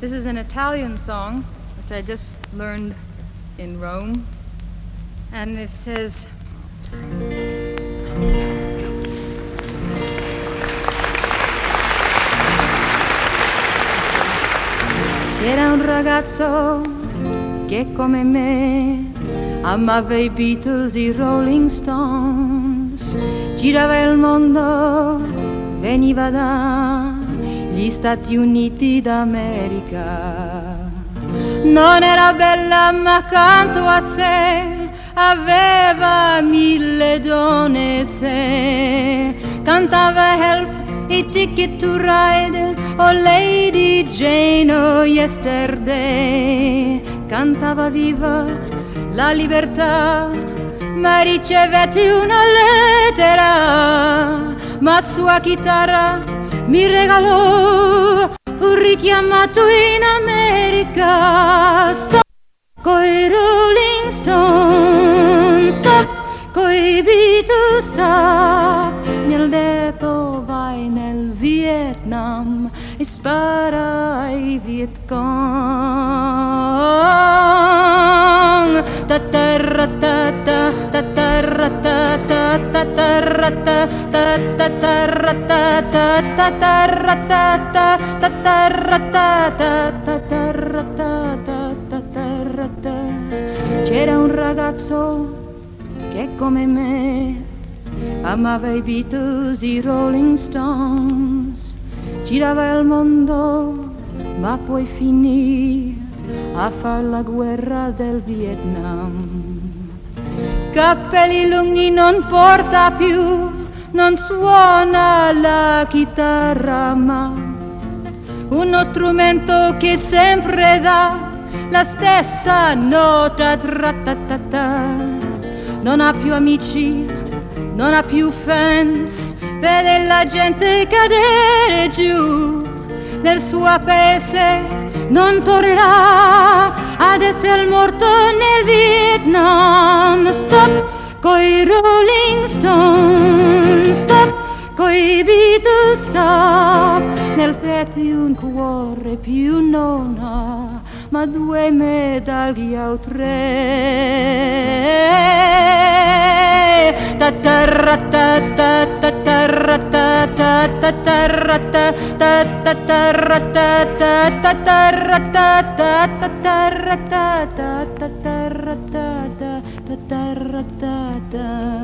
This is an Italian song, which I just learned in Rome. And it says, c'era un ragazzo che come me amava i Beatles, i Rolling Stones, girava il mondo, veniva dagli Stati Uniti d'America. Non era bella ma accanto a sé aveva 1000 donne se cantava Help e Ticket to Ride o Lady Jane o Yesterday, cantava Viva la libertà, ma ricevette una lettera, ma sua chitarra mi regalò, fu richiamato in America. Stop coi Rolling Stones, stop coi Beatles, stop, mi ha detto vai nel Vietnam e spara ai Viet Cong. Ta terra ta ta ta terra ta ta ta terra ta ta ta terra ta ta ta terra ta ta ta terra ta ta ta terra ta ta ta terra ta. C'era un ragazzo che come me amava i Beatles, i Rolling Stones, girava il mondo ma poi finì a far la guerra del Vietnam. Capelli lunghi non porta più, non suona la chitarra ma uno strumento che sempre dà la stessa nota, tra-ta-ta-ta. Non ha più amici, non ha più fans, vede la gente cadere giù. Nel suo paese non tornerà ad essere morto nel Vietnam. Stop coi Rolling Stones, stop coi Beatles, stop. Nel petto un cuore più non ha, ma 2 medaglie o 3. Ta terra ta ta ta terra ta ta ta terra ta ta ta terra ta ta ta terra ta ta ta terra ta ta ta terra ta ta ta terra ta ta.